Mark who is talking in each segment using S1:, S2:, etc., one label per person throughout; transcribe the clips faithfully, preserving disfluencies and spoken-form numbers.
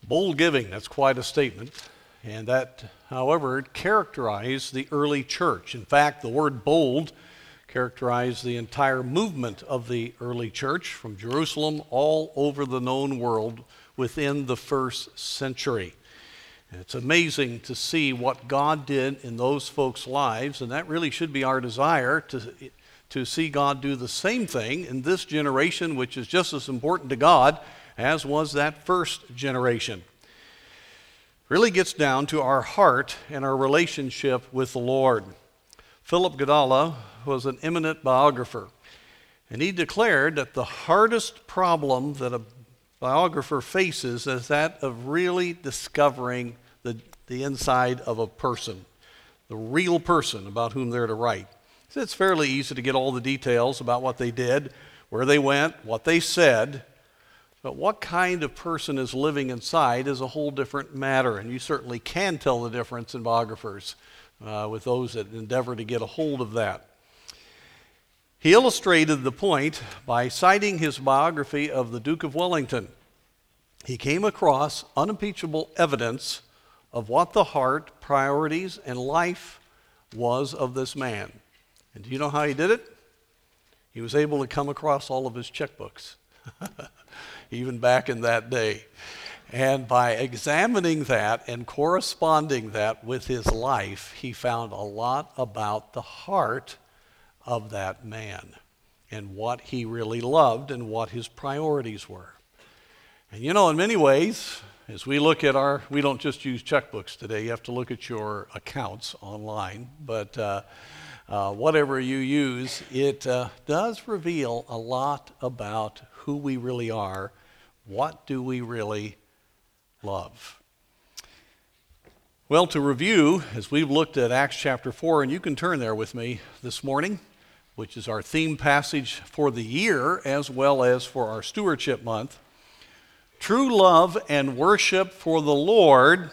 S1: Bold giving, that's quite a statement. And that, however, it characterized the early church. In fact, the word bold characterized the entire movement of the early church from Jerusalem all over the known world within the first century. And it's amazing to see what God did in those folks' lives, and that really should be our desire to, to see God do the same thing in this generation, which is just as important to God as was that first generation. Really gets down to our heart and our relationship with the Lord. Philip Gadala was an eminent biographer, and he declared that the hardest problem that a biographer faces is that of really discovering the, the inside of a person, the real person about whom they're to write. So it's fairly easy to get all the details about what they did, where they went, what they said, but what kind of person is living inside is a whole different matter, and you certainly can tell the difference in biographers uh, with those that endeavor to get a hold of that. He illustrated the point by citing his biography of the Duke of Wellington. He came across unimpeachable evidence of what the heart, priorities, and life was of this man. And do you know how he did it? He was able to come across all of his checkbooks, even back in that day. And by examining that and corresponding that with his life, he found a lot about the heart of that man and what he really loved and what his priorities were. And you know, in many ways, as we look at our, we don't just use checkbooks today, you have to look at your accounts online, but uh, uh, whatever you use, it uh, does reveal a lot about who we really are. What do we really love? Well, to review, as we've looked at Acts chapter four, and you can turn there with me this morning, which is our theme passage for the year as well as for our stewardship month. True love and worship for the Lord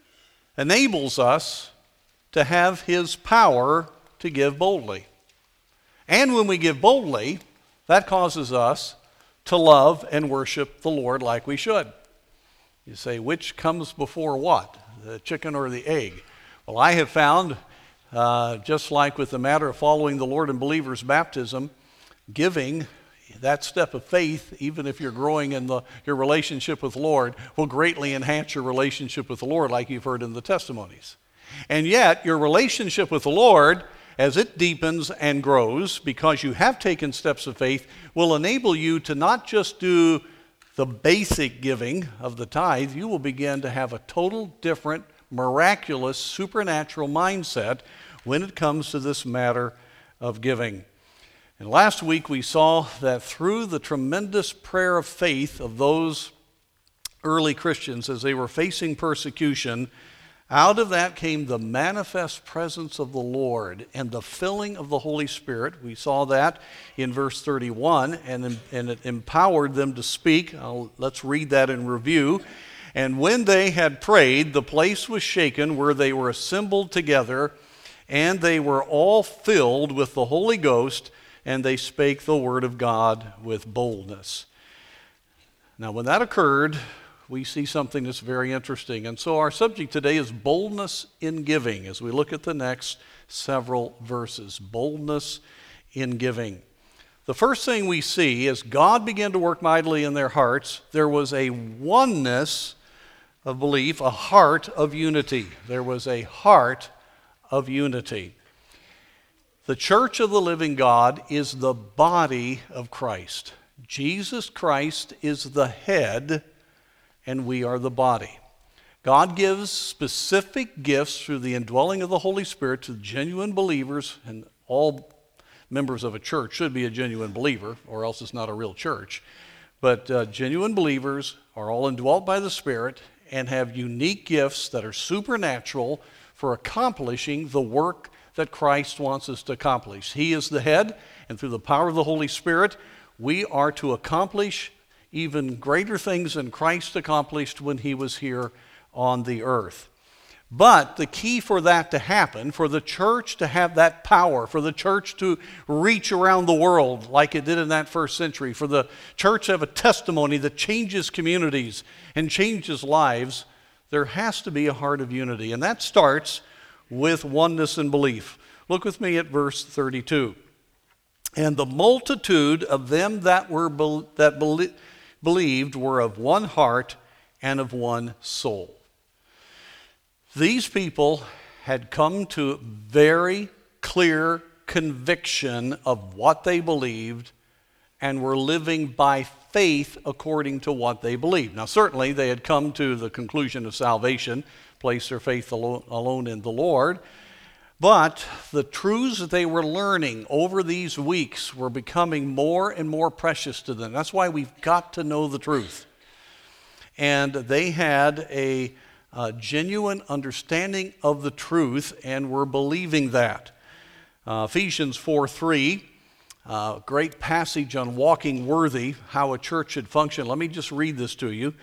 S1: enables us to have His power to give boldly. And when we give boldly, that causes us to love and worship the Lord like we should. You say, which comes before what? The chicken or the egg? Well, I have found, uh, just like with the matter of following the Lord in believers' baptism, giving that step of faith, even if you're growing in the, your relationship with the Lord, will greatly enhance your relationship with the Lord, like you've heard in the testimonies. And yet, your relationship with the Lord, as it deepens and grows, because you have taken steps of faith, will enable you to not just do the basic giving of the tithe. You will begin to have a total different, miraculous, supernatural mindset when it comes to this matter of giving. And last week we saw that through the tremendous prayer of faith of those early Christians as they were facing persecution, out of that came the manifest presence of the Lord and the filling of the Holy Spirit. We saw that in verse thirty-one, and, and it empowered them to speak. I'll, let's read that in review. And when they had prayed, the place was shaken where they were assembled together, and they were all filled with the Holy Ghost, and they spake the word of God with boldness. Now, when that occurred, we see something that's very interesting. And so our subject today is boldness in giving as we look at the next several verses. Boldness in giving. The first thing we see is God began to work mightily in their hearts. There was a oneness of belief, a heart of unity. There was a heart of unity. The church of the living God is the body of Christ. Jesus Christ is the head, and we are the body. God gives specific gifts through the indwelling of the Holy Spirit to genuine believers, and all members of a church should be a genuine believer, or else it's not a real church. But uh, genuine believers are all indwelt by the Spirit and have unique gifts that are supernatural for accomplishing the work that Christ wants us to accomplish. He is the head, and through the power of the Holy Spirit, we are to accomplish even greater things than Christ accomplished when he was here on the earth. But the key for that to happen, for the church to have that power, for the church to reach around the world like it did in that first century, for the church to have a testimony that changes communities and changes lives, there has to be a heart of unity. And that starts with oneness and belief. Look with me at verse thirty-two. And the multitude of them that were be- that be- believed were of one heart and of one soul. These people had come to very clear conviction of what they believed and were living by faith according to what they believed. Now, certainly they had come to the conclusion of salvation, placed their faith alo- alone in the Lord, but the truths that they were learning over these weeks were becoming more and more precious to them. That's why we've got to know the truth. And they had a A genuine understanding of the truth, and we're believing that. Uh, Ephesians four three, uh, great passage on walking worthy, how a church should function. Let me just read this to you.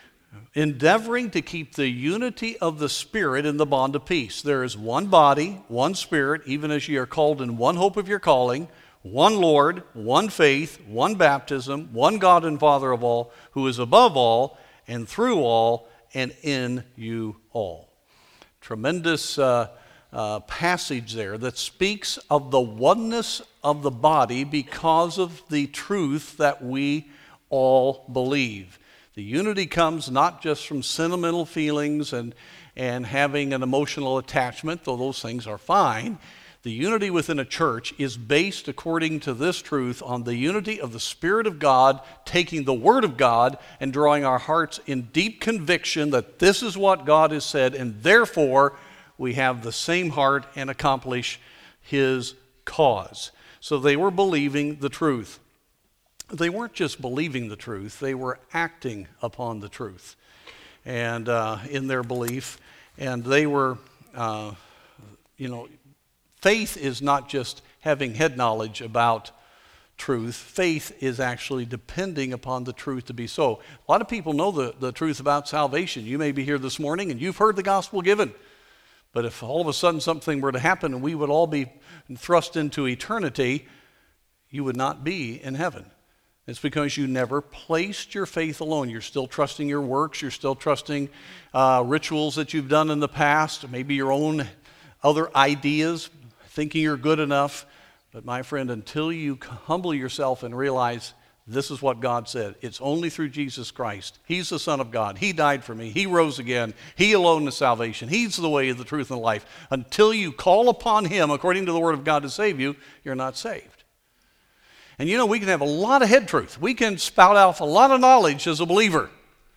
S1: Endeavoring to keep the unity of the Spirit in the bond of peace. There is one body, one Spirit, even as ye are called in one hope of your calling, one Lord, one faith, one baptism, one God and Father of all, who is above all and through all and in you all. Tremendous uh, uh, passage there that speaks of the oneness of the body because of the truth that we all believe. The unity comes not just from sentimental feelings and, and having an emotional attachment, though those things are fine. The unity within a church is based, according to this truth, on the unity of the Spirit of God, taking the Word of God and drawing our hearts in deep conviction that this is what God has said, and therefore we have the same heart and accomplish His cause. So they were believing the truth. They weren't just believing the truth, they were acting upon the truth and uh, in their belief. And they were, uh, you know, faith is not just having head knowledge about truth. Faith is actually depending upon the truth to be so. A lot of people know the, the truth about salvation. You may be here this morning and you've heard the gospel given. But if all of a sudden something were to happen and we would all be thrust into eternity, you would not be in heaven. It's because you never placed your faith alone. You're still trusting your works. You're still trusting uh, rituals that you've done in the past, maybe your own other ideas, thinking you're good enough. But my friend, until you humble yourself and realize this is what God said, it's only through Jesus Christ. He's the Son of God. He died for me. He rose again. He alone is salvation. He's the way, the truth, and the life. Until you call upon Him according to the Word of God to save you, you're not saved. And you know, we can have a lot of head truth. We can spout out a lot of knowledge as a believer.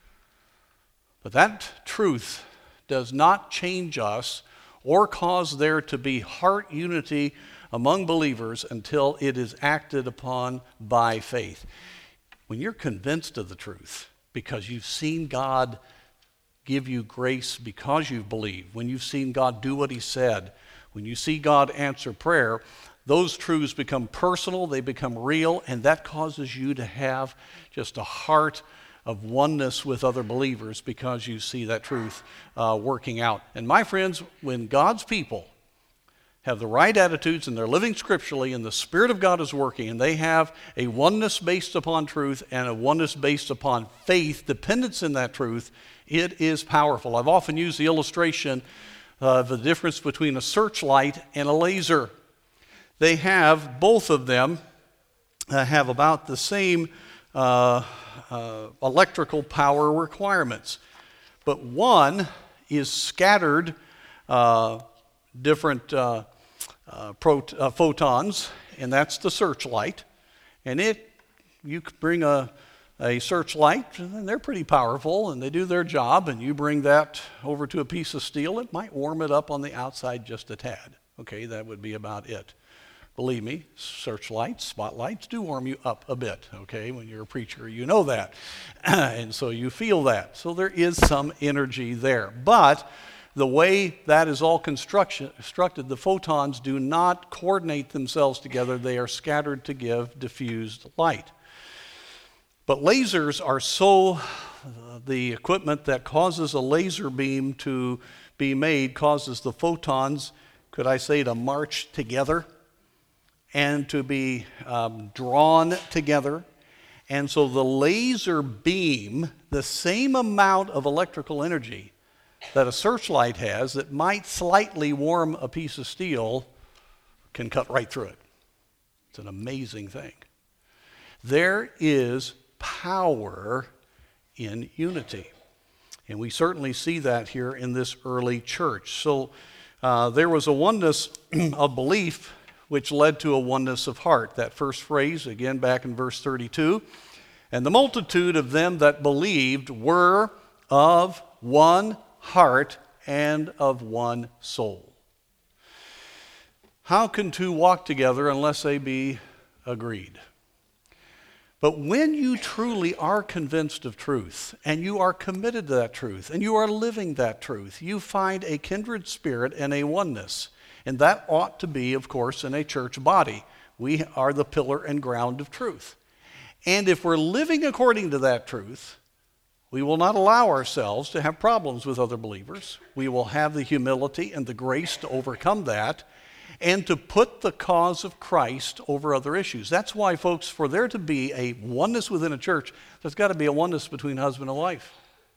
S1: But that truth does not change us or cause there to be heart unity among believers until it is acted upon by faith. When you're convinced of the truth, because you've seen God give you grace because you've believed, when you've seen God do what He said, when you see God answer prayer, those truths become personal, they become real, and that causes you to have just a heart of oneness with other believers because you see that truth uh, working out. And my friends, when God's people have the right attitudes and they're living scripturally and the Spirit of God is working and they have a oneness based upon truth and a oneness based upon faith, dependence in that truth, it is powerful. I've often used the illustration of the difference between a searchlight and a laser. They have, both of them, uh, have about the same uh, uh, electrical power requirements. But one is scattered uh, different uh, uh, prot- uh, photons, and that's the searchlight. And it, you could bring a, a searchlight, and they're pretty powerful, and they do their job, and you bring that over to a piece of steel, it might warm it up on the outside just a tad. Okay, that would be about it. Believe me, searchlights, spotlights do warm you up a bit, okay? When you're a preacher, you know that. And so you feel that. So there is some energy there. But the way that is all construction, constructed, the photons do not coordinate themselves together. They are scattered to give diffused light. But lasers are so the equipment that causes a laser beam to be made causes the photons, could I say, to march together and to be um, drawn together. And so the laser beam, the same amount of electrical energy that a searchlight has that might slightly warm a piece of steel, can cut right through it. It's an amazing thing. There is power in unity. And we certainly see that here in this early church. So uh, there was a oneness of belief which led to a oneness of heart. That first phrase, again back in verse thirty-two, and the multitude of them that believed were of one heart and of one soul. How can two walk together unless they be agreed? But when you truly are convinced of truth, and you are committed to that truth, and you are living that truth, you find a kindred spirit and a oneness. And that ought to be, of course, in a church body. We are the pillar and ground of truth. And if we're living according to that truth, we will not allow ourselves to have problems with other believers. We will have the humility and the grace to overcome that and to put the cause of Christ over other issues. That's why, folks, for there to be a oneness within a church, there's got to be a oneness between husband and wife.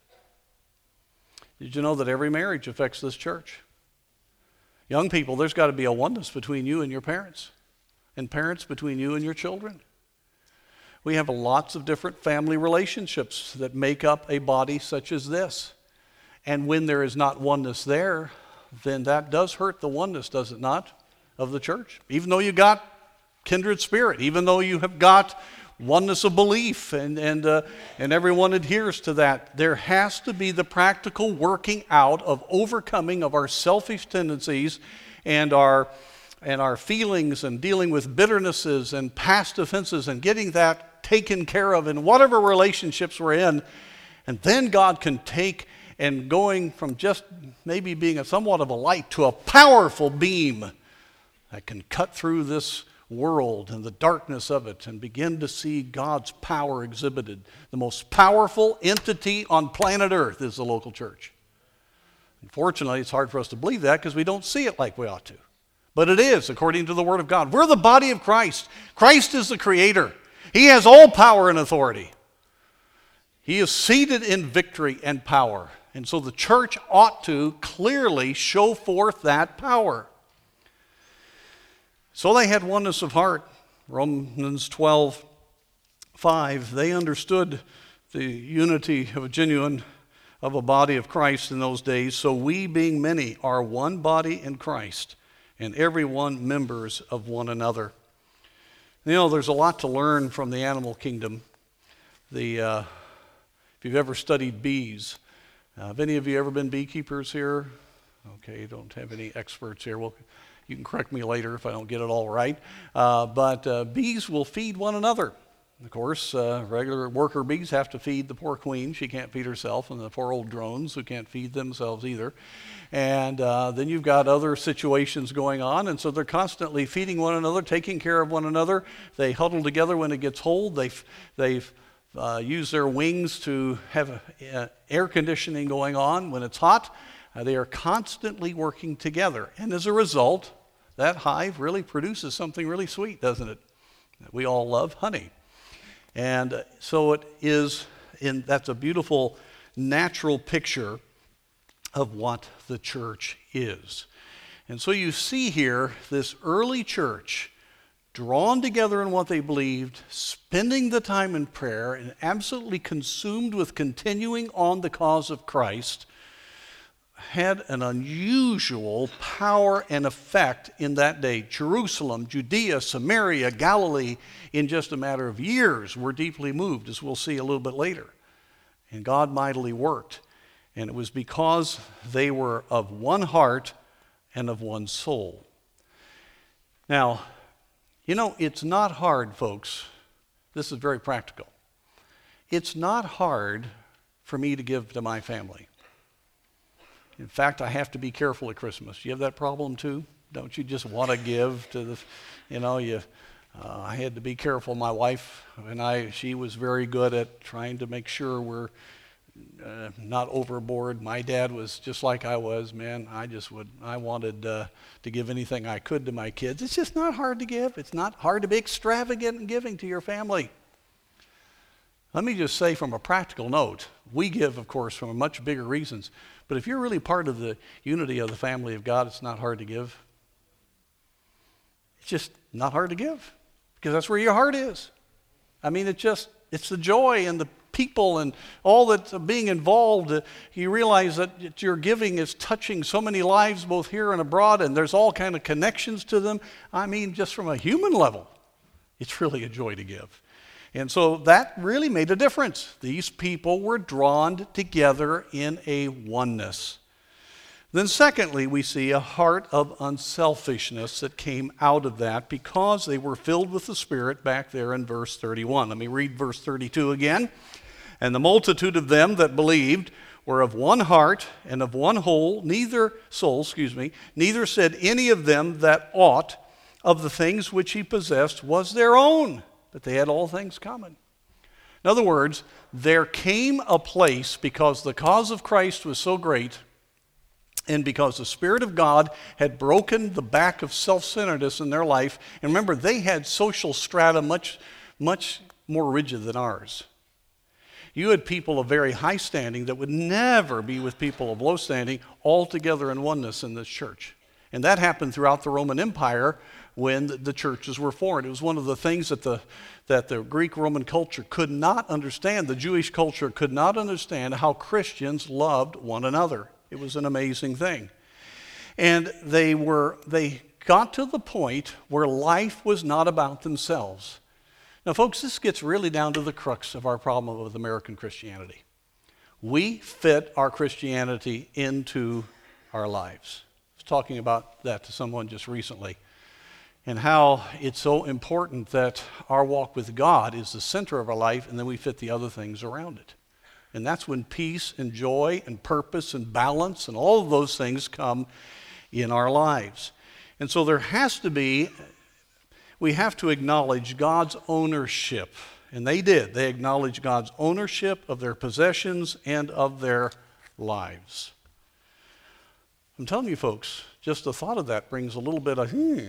S1: Did you know that every marriage affects this church? Young people, there's got to be a oneness between you and your parents, and parents between you and your children. We have lots of different family relationships that make up a body such as this. And when there is not oneness there, then that does hurt the oneness, does it not, of the church? Even though you got kindred spirit, even though you have got oneness of belief, and and uh, and everyone adheres to that, there has to be the practical working out of overcoming of our selfish tendencies and our and our feelings, and dealing with bitternesses and past offenses and getting that taken care of in whatever relationships we're in. And then God can take and going from just maybe being a somewhat of a light to a powerful beam that can cut through this world and the darkness of it and begin to see God's power exhibited. The most powerful entity on planet Earth is the local church. Unfortunately, it's hard for us to believe that because we don't see it like we ought to. But it is, according to the Word of God. We're the body of Christ. Christ is the Creator. He has all power and authority. He is seated in victory and power. And so the church ought to clearly show forth that power. So they had oneness of heart. Romans twelve five, they understood the unity of a genuine, of a body of Christ in those days. So we, being many, are one body in Christ, and every one members of one another. You know, there's a lot to learn from the animal kingdom. The uh, if you've ever studied bees, uh, have any of you ever been beekeepers here? Okay, don't have any experts here. Well, you can correct me later if I don't get it all right. Uh, but uh, bees will feed one another. Of course, uh, regular worker bees have to feed the poor queen. She can't feed herself, and the poor old drones who can't feed themselves either. And uh, then you've got other situations going on, and so they're constantly feeding one another, taking care of one another. They huddle together when it gets cold. They they uh, use their wings to have uh, air conditioning going on when it's hot. Uh, they are constantly working together, and as a result, that hive really produces something really sweet, doesn't it? We all love honey. And so it is, in, that's a beautiful natural picture of what the church is. And so you see here this early church drawn together in what they believed, spending the time in prayer, and absolutely consumed with continuing on the cause of Christ, had an unusual power and effect in that day. Jerusalem, Judea, Samaria, Galilee, in just a matter of years, were deeply moved, as we'll see a little bit later. And God mightily worked. And it was because they were of one heart and of one soul. Now, you know, it's not hard, folks. This is very practical. It's not hard for me to give to my family. In fact, I have to be careful at Christmas. You have that problem too? Don't you just want to give to the, you know, you, uh, I had to be careful. My wife and I, she was very good at trying to make sure we're uh, not overboard. My dad was just like I was, man. I just would, I wanted uh, to give anything I could to my kids. It's just not hard to give. It's not hard to be extravagant in giving to your family. Let me just say from a practical note, we give, of course, from much bigger reasons. But if you're really part of the unity of the family of God, it's not hard to give. It's just not hard to give because that's where your heart is. I mean, it just, it's the joy and the people and all that's being involved. Uh, you realize that your giving is touching so many lives both here and abroad, and there's all kind of connections to them. I mean, just from a human level, it's really a joy to give. And so that really made a difference. These people were drawn together in a oneness. Then secondly, we see a heart of unselfishness that came out of that because they were filled with the Spirit back there in verse thirty-one. Let me read verse thirty-two again. And the multitude of them that believed were of one heart and of one whole, neither soul, excuse me, neither said any of them that aught of the things which he possessed was their own, but they had all things common. In other words, there came a place because the cause of Christ was so great and because the Spirit of God had broken the back of self-centeredness in their life. And remember, they had social strata much, much more rigid than ours. You had people of very high standing that would never be with people of low standing all together in oneness in this church. And that happened throughout the Roman Empire when the churches were formed. It was one of the things that the, that the Greek Roman culture could not understand. The Jewish culture could not understand how Christians loved one another. It was an amazing thing. And they were they got to the point where life was not about themselves. Now, folks, this gets really down to the crux of our problem with American Christianity. We fit our Christianity into our lives. I was talking about that to someone just recently, and how it's so important that our walk with God is the center of our life, and then we fit the other things around it. And that's when peace and joy and purpose and balance and all of those things come in our lives. And so there has to be, we have to acknowledge God's ownership. And they did. They acknowledged God's ownership of their possessions and of their lives. I'm telling you, folks, just the thought of that brings a little bit of, hmm.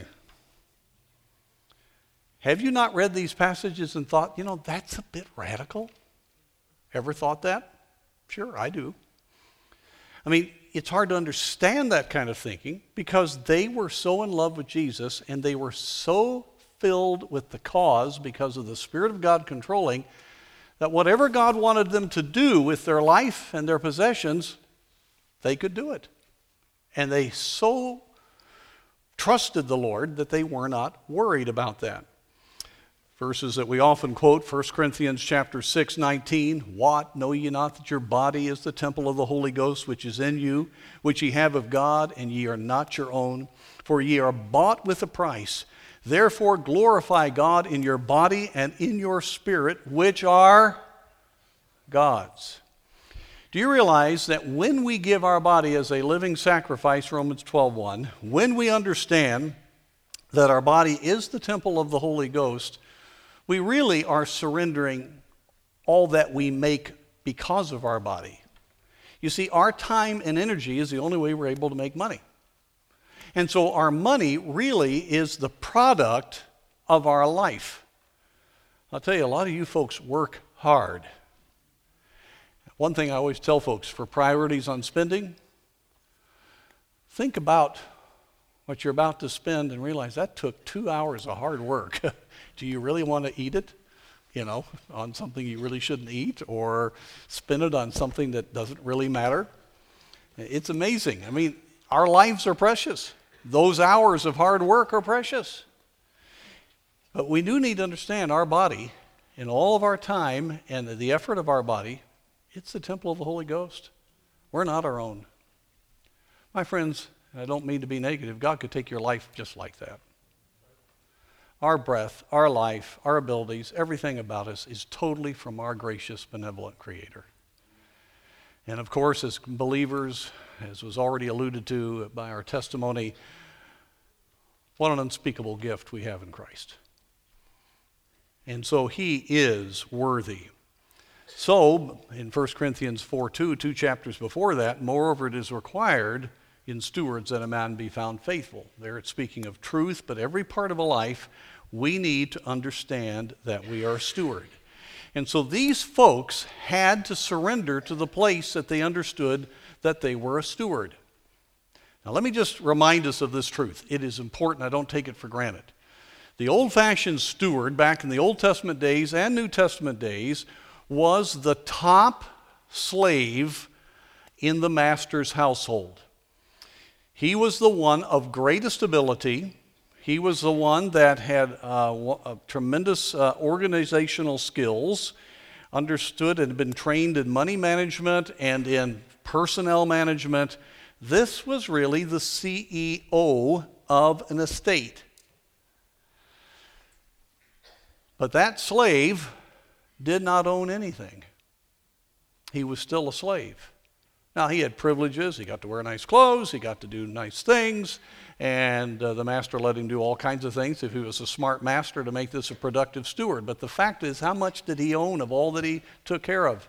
S1: Have you not read these passages and thought, you know, that's a bit radical? Ever thought that? Sure, I do. I mean, it's hard to understand that kind of thinking because they were so in love with Jesus and they were so filled with the cause because of the Spirit of God controlling that whatever God wanted them to do with their life and their possessions, they could do it. And they so trusted the Lord that they were not worried about that. Verses that we often quote, First Corinthians chapter six, nineteen, What, know ye not that your body is the temple of the Holy Ghost which is in you, which ye have of God, and ye are not your own? For ye are bought with a price. Therefore glorify God in your body and in your spirit, which are God's. Do you realize that when we give our body as a living sacrifice, Romans twelve one, when we understand that our body is the temple of the Holy Ghost, we really are surrendering all that we make because of our body. You see, our time and energy is the only way we're able to make money. And so our money really is the product of our life. I'll tell you, a lot of you folks work hard. One thing I always tell folks, for priorities on spending, think about what you're about to spend and realize that took two hours of hard work. Do you really want to eat it, you know, on something you really shouldn't eat, or spend it on something that doesn't really matter? It's amazing. I mean, our lives are precious. Those hours of hard work are precious. But we do need to understand our body and all of our time and the effort of our body, it's the temple of the Holy Ghost. We're not our own. My friends, I don't mean to be negative. God could take your life just like that. Our breath, our life, our abilities, everything about us is totally from our gracious, benevolent Creator. And of course, as believers, as was already alluded to by our testimony, what an unspeakable gift we have in Christ. And so He is worthy. So, in First Corinthians four two, two chapters before that, moreover it is required in stewards that a man be found faithful. There it's speaking of truth, but every part of a life, we need to understand that we are a steward. And so these folks had to surrender to the place that they understood that they were a steward. Now let me just remind us of this truth. It is important. I don't take it for granted. The old-fashioned steward back in the Old Testament days and New Testament days was the top slave in the master's household. He was the one of greatest ability. He was the one that had uh, uh, tremendous uh, organizational skills, understood and had been trained in money management and in personnel management. This was really the C E O of an estate. But that slave did not own anything. He was still a slave. Now, he had privileges. He got to wear nice clothes. He got to do nice things. And uh, the master let him do all kinds of things if he was a smart master to make this a productive steward. But the fact is, how much did he own of all that he took care of?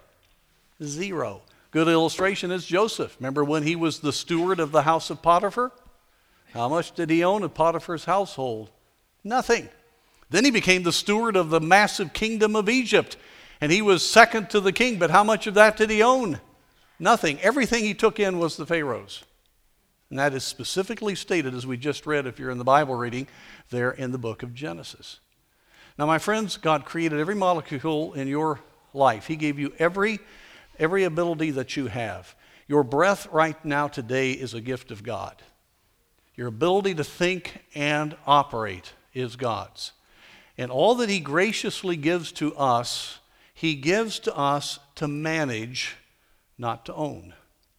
S1: Zero. Good illustration is Joseph. Remember when he was the steward of the house of Potiphar? How much did he own of Potiphar's household? Nothing. Then he became the steward of the massive kingdom of Egypt. And he was second to the king. But how much of that did he own? Nothing. Everything he took in was the Pharaoh's. And that is specifically stated, as we just read, if you're in the Bible reading, there in the book of Genesis. Now, my friends, God created every molecule in your life. He gave you every, every ability that you have. Your breath right now today is a gift of God. Your ability to think and operate is God's. And all that He graciously gives to us, He gives to us to manage, not to own.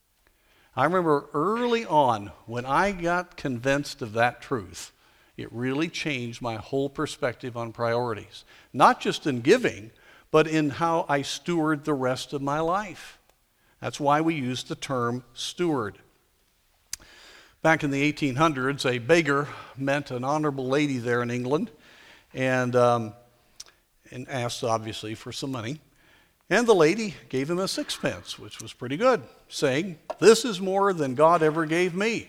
S1: I remember early on when I got convinced of that truth, it really changed my whole perspective on priorities. Not just in giving, but in how I steward the rest of my life. That's why we use the term steward. Back in the eighteen hundreds, a beggar met an honorable lady there in England and, um, and asked, obviously, for some money. And the lady gave him a sixpence, which was pretty good, saying, "This is more than God ever gave me."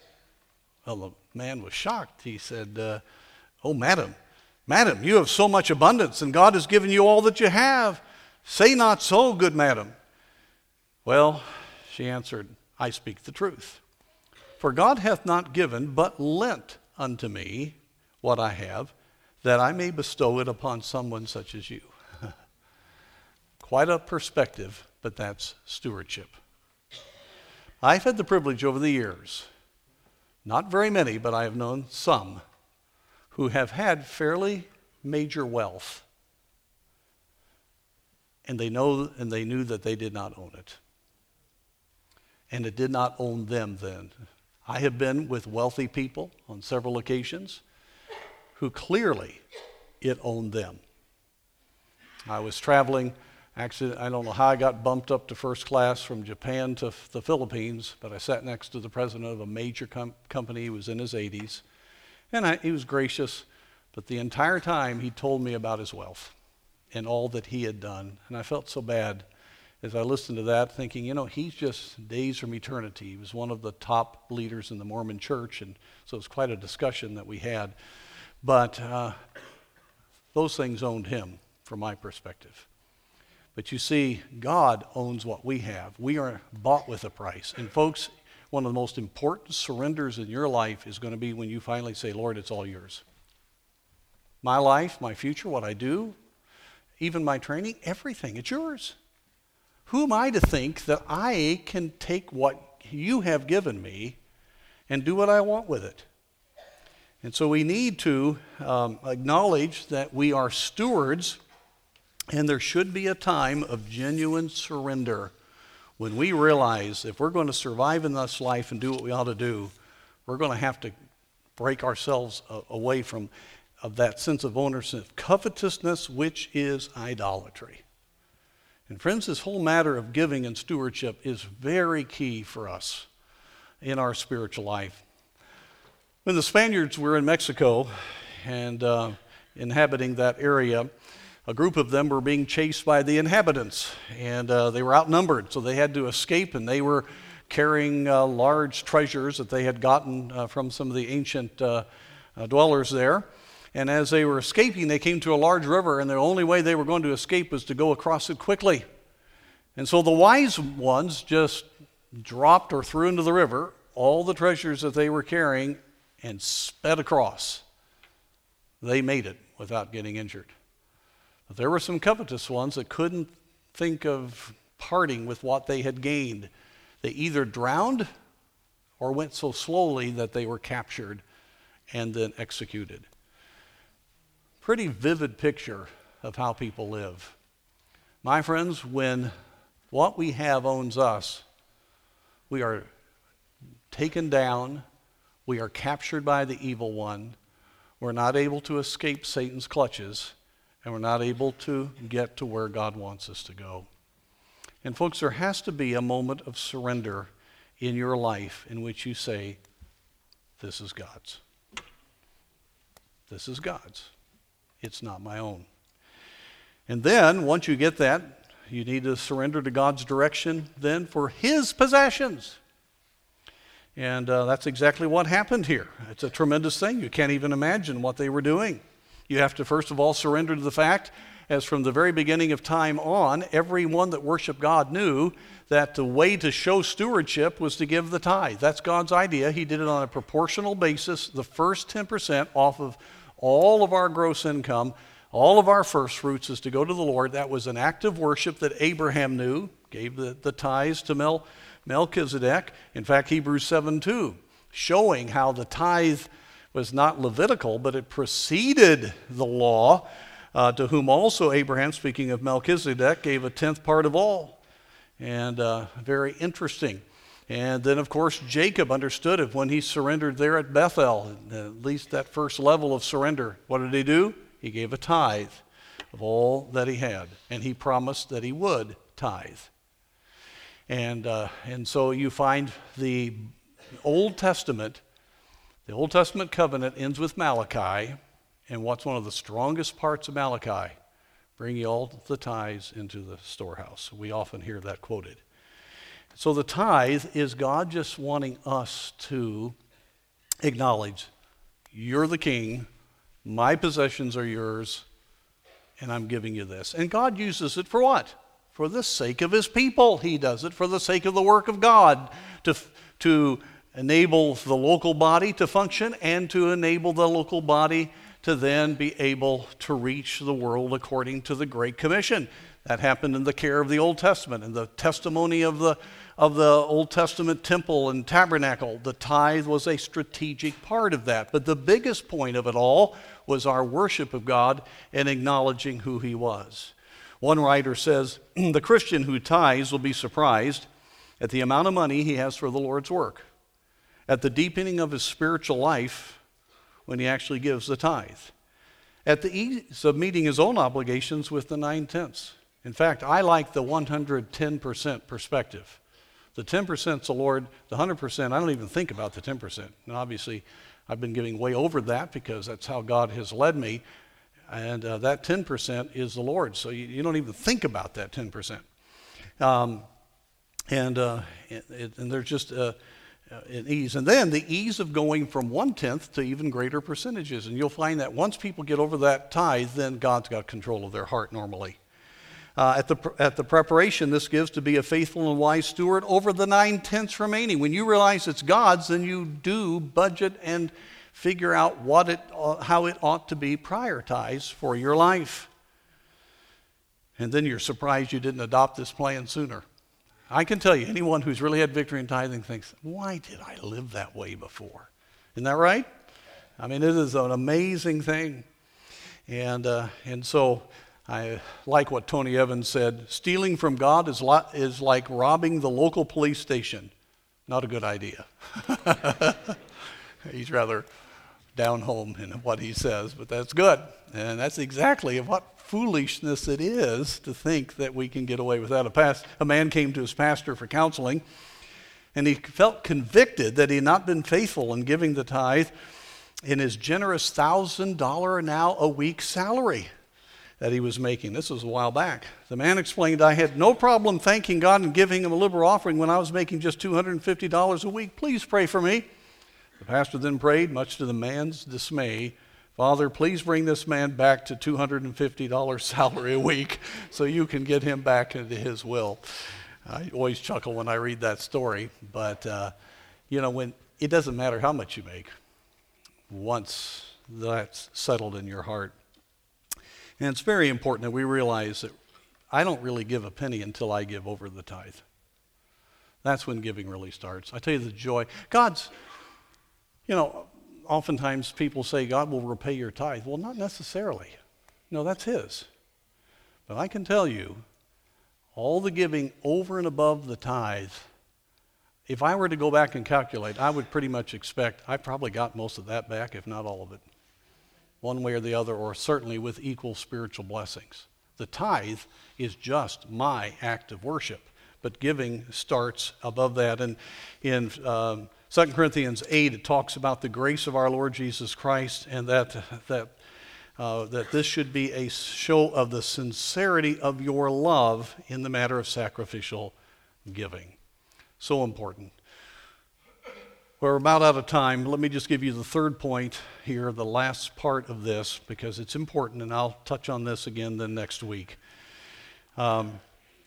S1: Well, the man was shocked. He said, uh, "Oh, madam, madam, you have so much abundance, and God has given you all that you have. Say not so, good madam." "Well," she answered, "I speak the truth. For God hath not given, but lent unto me what I have, that I may bestow it upon someone such as you." Quite a perspective, but that's stewardship. I've had the privilege over the years, not very many, but I have known some, who have had fairly major wealth, and they know and they knew that they did not own it. And it did not own them then. I have been with wealthy people on several occasions who clearly it owned them. I was traveling. Actually, I don't know how I got bumped up to first class from Japan to the Philippines, but I sat next to the president of a major com- company. He was in his eighties, and I, he was gracious, but the entire time he told me about his wealth and all that he had done, and I felt so bad as I listened to that, thinking, you know, he's just days from eternity. He was one of the top leaders in the Mormon church, and so it was quite a discussion that we had. But uh, those things owned him, from my perspective. But you see, God owns what we have. We are bought with a price. And folks, one of the most important surrenders in your life is going to be when you finally say, "Lord, it's all yours. My life, my future, what I do, even my training, everything, it's yours. Who am I to think that I can take what you have given me and do what I want with it?" And so we need to um, acknowledge that we are stewards. And there should be a time of genuine surrender when we realize if we're going to survive in this life and do what we ought to do, we're going to have to break ourselves away from of that sense of ownership, covetousness, which is idolatry. And friends, this whole matter of giving and stewardship is very key for us in our spiritual life. When the Spaniards were in Mexico and uh, inhabiting that area, a group of them were being chased by the inhabitants, and uh, they were outnumbered, so they had to escape, and they were carrying uh, large treasures that they had gotten uh, from some of the ancient uh, uh, dwellers there. And as they were escaping, they came to a large river, and the only way they were going to escape was to go across it quickly. And so the wise ones just dropped or threw into the river all the treasures that they were carrying and sped across. They made it without getting injured. But there were some covetous ones that couldn't think of parting with what they had gained. They either drowned or went so slowly that they were captured and then executed. Pretty vivid picture of how people live. My friends, when what we have owns us, we are taken down, we are captured by the evil one, we're not able to escape Satan's clutches, and we're not able to get to where God wants us to go. And folks, there has to be a moment of surrender in your life in which you say, this is God's. This is God's. It's not my own. And then, once you get that, you need to surrender to God's direction then for His possessions. And uh, that's exactly what happened here. It's a tremendous thing. You can't even imagine what they were doing. You have to, first of all, surrender to the fact, as from the very beginning of time on, everyone that worshiped God knew that the way to show stewardship was to give the tithe. That's God's idea. He did it on a proportional basis, the first ten percent off of all of our gross income, all of our first fruits is to go to the Lord. That was an act of worship that Abraham knew, gave the, the tithes to Mel, Melchizedek. In fact, Hebrews seven two, showing how the tithe was not Levitical, but it preceded the law, uh, to whom also Abraham, speaking of Melchizedek, gave a tenth part of all. And uh, very interesting. And then, of course, Jacob understood it when he surrendered there at Bethel, at least that first level of surrender. What did he do? He gave a tithe of all that he had, and he promised that he would tithe. And uh, and so you find the Old Testament, the Old Testament covenant ends with Malachi, and what's one of the strongest parts of Malachi? Bring ye all the tithes into the storehouse. We often hear that quoted. So the tithe is God just wanting us to acknowledge, you're the king, my possessions are yours, and I'm giving you this. And God uses it for what? For the sake of His people. He does it for the sake of the work of God, to, to enable the local body to function and to enable the local body to then be able to reach the world according to the Great Commission. That happened in the care of the Old Testament and the testimony of the of the Old Testament temple and tabernacle. The tithe was a strategic part of that. But the biggest point of it all was our worship of God and acknowledging who He was. One writer says, the Christian who tithes will be surprised at the amount of money he has for the Lord's work, at the deepening of his spiritual life when he actually gives the tithe, at the ease of meeting his own obligations with the nine-tenths. In fact, I like the one hundred ten percent perspective. The ten percent is the Lord, the one hundred percent, I don't even think about the ten percent. And obviously, I've been giving way over that because that's how God has led me. And uh, that ten percent is the Lord. So you, you don't even think about that ten percent. Um, and, uh, it, and there's just uh, an ease. And then the ease of going from one-tenth to even greater percentages. And you'll find that once people get over that tithe, then God's got control of their heart normally. Uh, at the at the preparation this gives to be a faithful and wise steward over the nine-tenths remaining. When you realize it's God's, then you do budget and figure out what it, uh, how it ought to be prioritized for your life. And then you're surprised you didn't adopt this plan sooner. I can tell you, anyone who's really had victory in tithing thinks, why did I live that way before? Isn't that right? I mean, it is an amazing thing. And uh, and so I like what Tony Evans said, stealing from God is, lo- is like robbing the local police station. Not a good idea. He's rather down home in what he says, but that's good. And that's exactly what foolishness it is to think that we can get away with that. A, past, a man came to his pastor for counseling, and he felt convicted that he had not been faithful in giving the tithe in his generous one thousand dollars now a week salary. that he was making. This was a while back. The man explained, I had no problem thanking God and giving him a liberal offering when I was making just two hundred fifty dollars a week. Please pray for me. The pastor then prayed, much to the man's dismay, Father, please bring this man back to two hundred fifty dollars salary a week so you can get him back into his will. I always chuckle when I read that story, but uh, you know, when it doesn't matter how much you make, once that's settled in your heart. And it's very important that we realize that I don't really give a penny until I give over the tithe. That's when giving really starts. I tell you the joy. God's, you know, oftentimes people say God will repay your tithe. Well, not necessarily. No, that's His. But I can tell you, all the giving over and above the tithe, if I were to go back and calculate, I would pretty much expect I probably got most of that back, if not all of it, one way or the other, or certainly with equal spiritual blessings. The tithe is just my act of worship, but giving starts above that. And in um, Second Corinthians eight, it talks about the grace of our Lord Jesus Christ, and that that uh, that this should be a show of the sincerity of your love in the matter of sacrificial giving. So important. We're about out of time. Let me just give you the third point here, the last part of this, because it's important, and I'll touch on this again then next week. Um,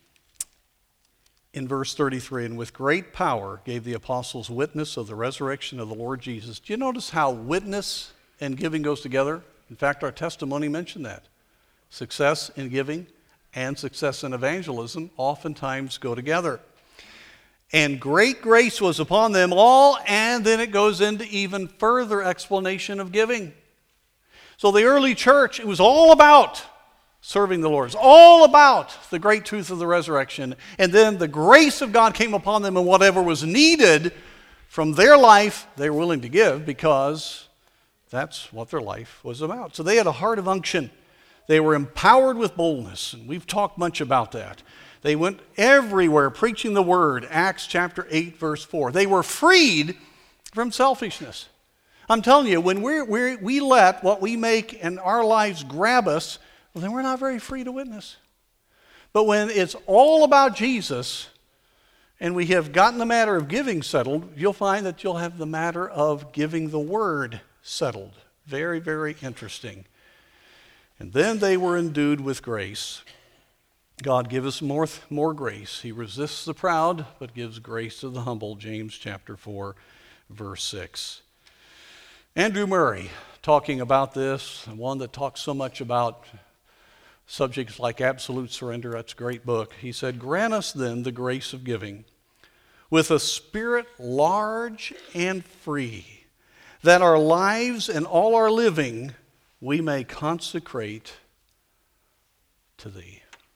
S1: in verse thirty-three, and with great power gave the apostles witness of the resurrection of the Lord Jesus. Do you notice how witness and giving goes together? In fact, our testimony mentioned that. Success in giving and success in evangelism oftentimes go together. And great grace was upon them all, and then it goes into even further explanation of giving. So the early church, it was all about serving the Lord. It's all about the great truth of the resurrection. And then the grace of God came upon them, and whatever was needed from their life, they were willing to give because that's what their life was about. So they had a heart of unction. They were empowered with boldness, and we've talked much about that. They went everywhere preaching the word, Acts chapter eight, verse four. They were freed from selfishness. I'm telling you, when we're, we're, we let what we make in our lives grab us, well, then we're not very free to witness. But when it's all about Jesus, and we have gotten the matter of giving settled, you'll find that you'll have the matter of giving the word settled. Very, very interesting. And then they were endued with grace. God give us more, more grace. He resists the proud, but gives grace to the humble. James chapter four, verse six. Andrew Murray, talking about this, one that talks so much about subjects like absolute surrender, that's a great book. He said, grant us then the grace of giving with a spirit large and free, that our lives and all our living we may consecrate to Thee.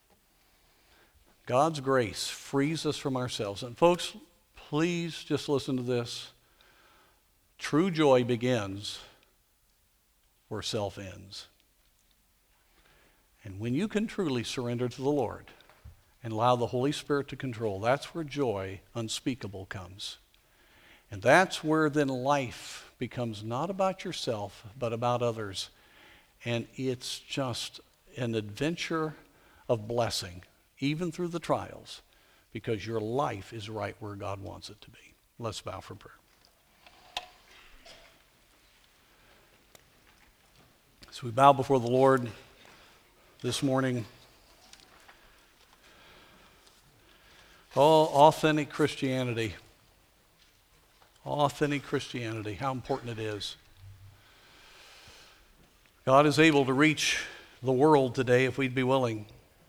S1: God's grace frees us from ourselves. And folks, please just listen to this. True joy begins where self ends. And when you can truly surrender to the Lord and allow the Holy Spirit to control, that's where joy unspeakable comes. And that's where then life becomes not about yourself, but about others. And it's just an adventure of blessing, even through the trials, because your life is right where God wants it to be. Let's bow for prayer. So we bow before the Lord this morning. Oh, authentic Christianity. Authentic Christianity, how important it is. God is able to reach the world today if we'd be willing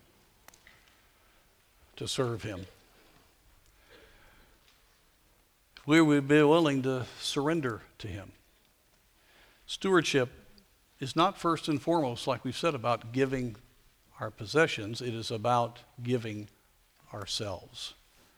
S1: to serve Him. We would be willing to surrender to Him. Stewardship is not first and foremost, like we've said, about giving our possessions. It is about giving ourselves.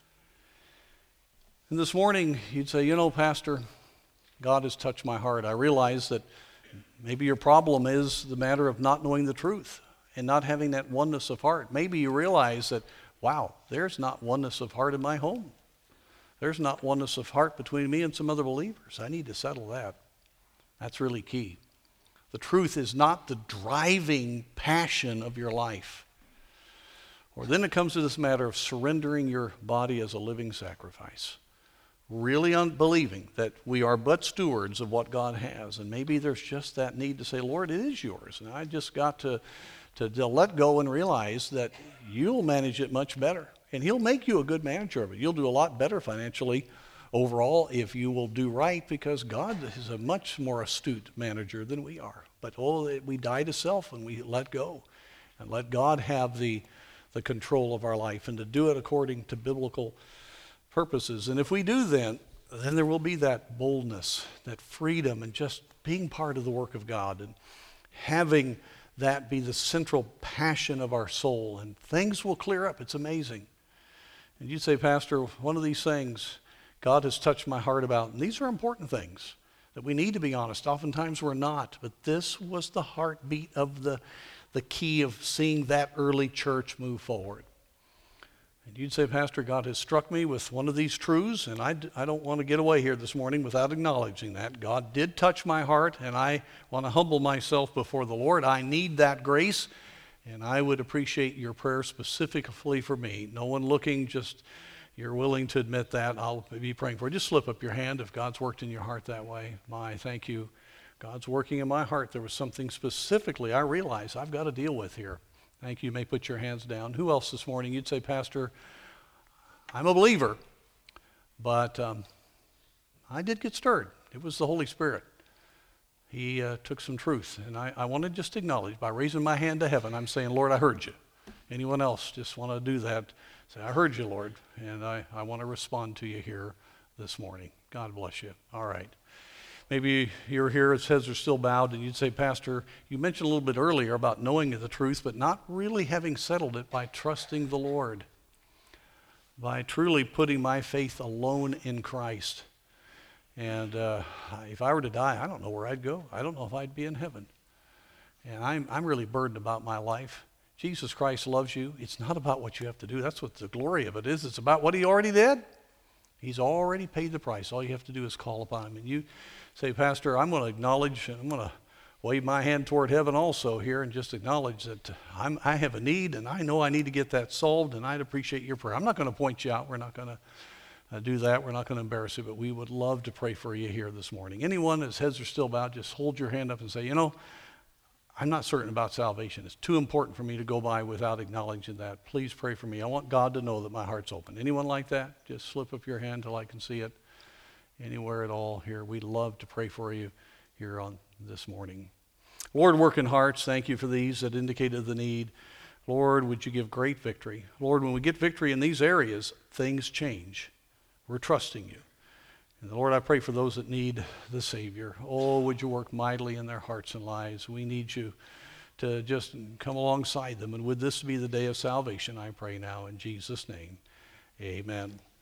S1: And this morning, you'd say, you know, Pastor, God has touched my heart. I realize that maybe your problem is the matter of not knowing the truth and not having that oneness of heart. Maybe you realize that, wow, there's not oneness of heart in my home. There's not oneness of heart between me and some other believers. I need to settle that. That's really key. the truth is not the driving passion of your life, or then it comes to this matter of surrendering your body as a living sacrifice, really unbelieving that we are but stewards of what God has, and maybe there's just that need to say, Lord, it is yours, and I just got to, to, to let go and realize that you'll manage it much better, and he'll make you a good manager of it. You'll do a lot better financially overall if you will do right, because God is a much more astute manager than we are. But oh, we die to self when we let go and let God have the, the control of our life, and to do it according to biblical purposes. And if we do, then, then there will be that boldness, that freedom, and just being part of the work of God and having that be the central passion of our soul, and things will clear up. It's amazing. And you'd say, Pastor, one of these things God has touched my heart about, and these are important things that we need to be honest. Oftentimes we're not, but this was the heartbeat of the, the key of seeing that early church move forward. And you'd say, Pastor, God has struck me with one of these truths, and I, d- I don't want to get away here this morning without acknowledging that. God did touch my heart, and I want to humble myself before the Lord. I need that grace, and I would appreciate your prayer specifically for me. No one looking, just you're willing to admit that, I'll be praying for you. Just slip up your hand if God's worked in your heart that way. My, thank you. God's working in my heart. There was something specifically I realize I've got to deal with here. Thank you. You may put your hands down. Who else this morning? You'd say, Pastor, I'm a believer, but um, I did get stirred. It was the Holy Spirit. He uh, took some truth, and I, I want to just acknowledge, by raising my hand to heaven, I'm saying, Lord, I heard you. Anyone else just want to do that? Say, I heard you, Lord, and I, I want to respond to you here this morning. God bless you. All right. Maybe you're here, his heads are still bowed, and you'd say, Pastor, you mentioned a little bit earlier about knowing the truth, but not really having settled it by trusting the Lord, by truly putting my faith alone in Christ. And uh, if I were to die, I don't know where I'd go. I don't know if I'd be in heaven. And I'm, I'm really burdened about my life. Jesus Christ loves you. It's not about what you have to do. That's what the glory of it is. It's about what he already did. He's already paid the price. All you have to do is call upon him. And you say, Pastor, I'm going to acknowledge, and I'm going to wave my hand toward heaven also here and just acknowledge that I'm, I have a need, and I know I need to get that solved, and I'd appreciate your prayer. I'm not going to point you out. We're not going to uh, do that. We're not going to embarrass you, but we would love to pray for you here this morning. Anyone whose heads are still bowed, just hold your hand up and say, you know, I'm not certain about salvation. It's too important for me to go by without acknowledging that. Please pray for me. I want God to know that my heart's open. Anyone like that? Just slip up your hand till I can see it. Anywhere at all here. We'd love to pray for you here on this morning. Lord, work in hearts. Thank you for these that indicated the need. Lord, would you give great victory. Lord, when we get victory in these areas, things change. We're trusting you. And Lord, I pray for those that need the Savior. Oh, would you work mightily in their hearts and lives. We need you to just come alongside them. And would this be the day of salvation, I pray now in Jesus' name. Amen.